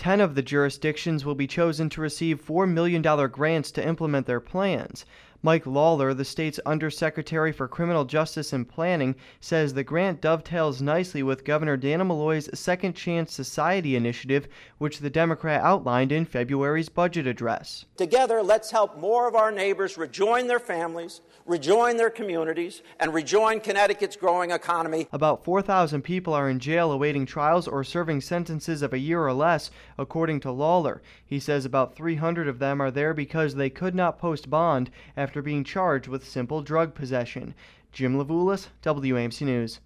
10 of the jurisdictions will be chosen to receive $4 million grants to implement their plans. Mike Lawler, the state's Undersecretary for Criminal Justice and Planning, says the grant dovetails nicely with Governor Dannel Malloy's Second Chance Society initiative, which the Democrat outlined in February's budget address. Together, let's help more of our neighbors rejoin their families, rejoin their communities, and rejoin Connecticut's growing economy. About 4,000 people are in jail awaiting trials or serving sentences of a year or less, according to Lawler. He says about 300 of them are there because they could not post bond after being charged with simple drug possession. Jim Levulis, WAMC News.